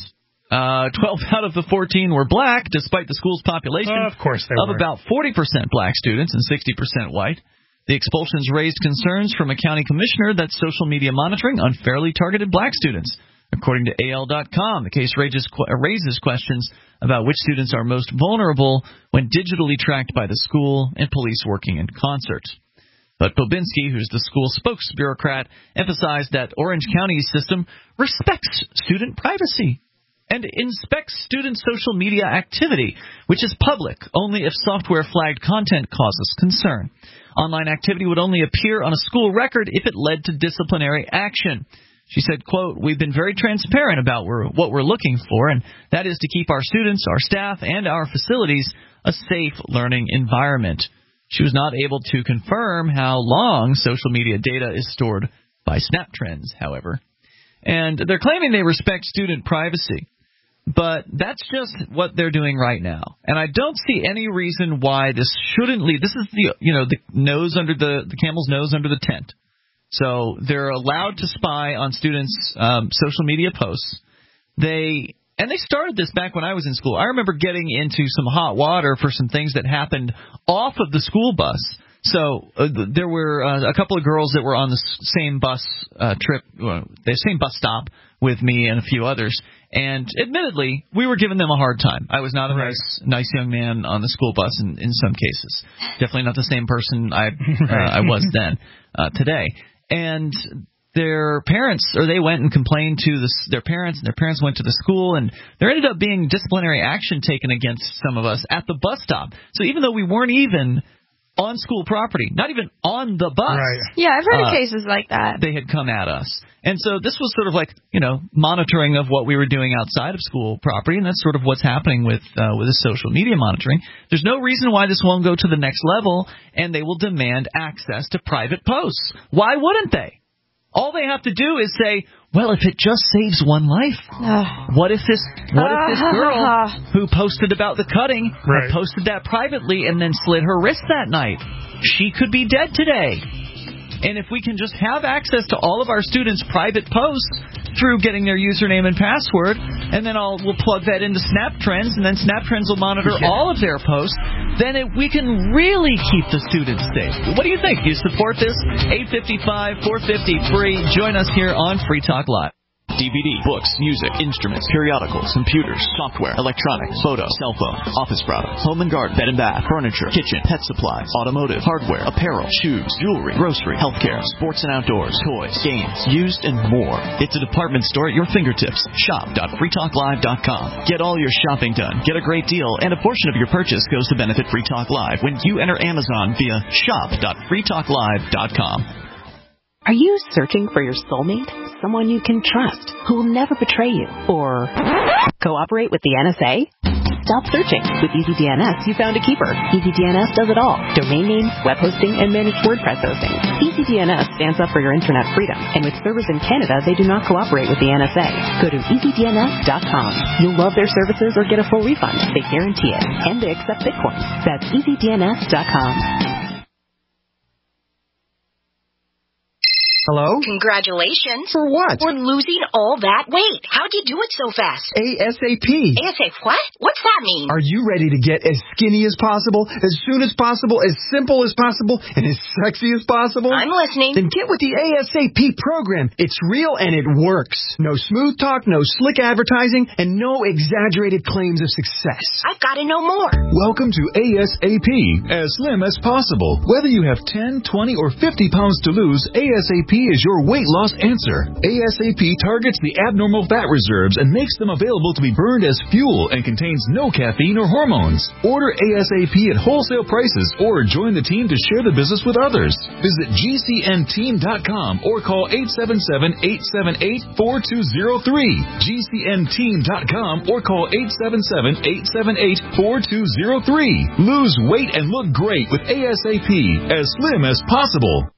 12 out of the 14 were black, despite the school's population of course they of were. about 40% black students and 60% white. The expulsions raised concerns from a county commissioner that social media monitoring unfairly targeted black students. According to AL.com, the case raises questions about which students are most vulnerable when digitally tracked by the school and police working in concert. But Bobinski, who's the school spokesbureaucrat, emphasized that Orange County's system respects student privacy and inspects student social media activity, which is public only if software-flagged content causes concern. Online activity would only appear on a school record if it led to disciplinary action. She said, quote, "We've been very transparent about what we're looking for, and that is to keep our students, our staff, and our facilities a safe learning environment." She was not able to confirm how long social media data is stored by SnapTrends, however. And they're claiming they respect student privacy. But that's just what they're doing right now. And I don't see any reason why this shouldn't lead. This is the nose under the camel's nose under the tent. So they're allowed to spy on students' social media posts. They started this back when I was in school. I remember getting into some hot water for some things that happened off of the school bus. So there were a couple of girls that were on the same bus trip, the same bus stop with me and a few others. And admittedly, we were giving them a hard time. I was not a nice young man on the school bus in some cases. Definitely not the same person I was then today. And their parents, or they went and complained to their parents, and their parents went to the school, and there ended up being disciplinary action taken against some of us at the bus stop. So even though we weren't even on school property, not even on the bus. Right. Yeah, I've heard of cases like that. They had come at us. And so this was sort of like, monitoring of what we were doing outside of school property, and that's sort of what's happening with this social media monitoring. There's no reason why this won't go to the next level, and they will demand access to private posts. Why wouldn't they? All they have to do is say, well, if it just saves one life, what if this girl who posted about the cutting had posted that privately and then slit her wrist that night? She could be dead today. And if we can just have access to all of our students' private posts through getting their username and password, and then we'll plug that into SnapTrends, and then SnapTrends will monitor all of their posts, then we can really keep the students safe. What do you think? Do you support this? 855-450-FREE. Join us here on Free Talk Live. DVD, books, music, instruments, periodicals, computers, software, electronics, photo, cell phone, office products, home and garden, bed and bath, furniture, kitchen, pet supplies, automotive, hardware, apparel, shoes, jewelry, grocery, healthcare, sports and outdoors, toys, games, used, and more. It's a department store at your fingertips. Shop.freetalklive.com. Get all your shopping done, get a great deal, and a portion of your purchase goes to benefit Free Talk Live when you enter Amazon via shop.freetalklive.com. Are you searching for your soulmate? Someone you can trust, who will never betray you, or cooperate with the NSA? Stop searching. With EasyDNS, you found a keeper. EasyDNS does it all. Domain names, web hosting, and managed WordPress hosting. EasyDNS stands up for your internet freedom, and with servers in Canada, they do not cooperate with the NSA. Go to EasyDNS.com. You'll love their services or get a full refund. They guarantee it, and they accept Bitcoin. That's EasyDNS.com. Hello? Congratulations. For what? For losing all that weight. How'd you do it so fast? ASAP. ASAP what? What's that mean? Are you ready to get as skinny as possible, as soon as possible, as simple as possible, and as sexy as possible? I'm listening. Then get with the ASAP program. It's real and it works. No smooth talk, no slick advertising, and no exaggerated claims of success. I've got to know more. Welcome to ASAP. As slim as possible. Whether you have 10, 20, or 50 pounds to lose, ASAP is your weight loss answer. ASAP targets the abnormal fat reserves and makes them available to be burned as fuel and contains no caffeine or hormones. Order ASAP at wholesale prices or join the team to share the business with others. Visit GCNteam.com or call 877-878-4203. GCNteam.com or call 877-878-4203. Lose weight and look great with ASAP, as slim as possible.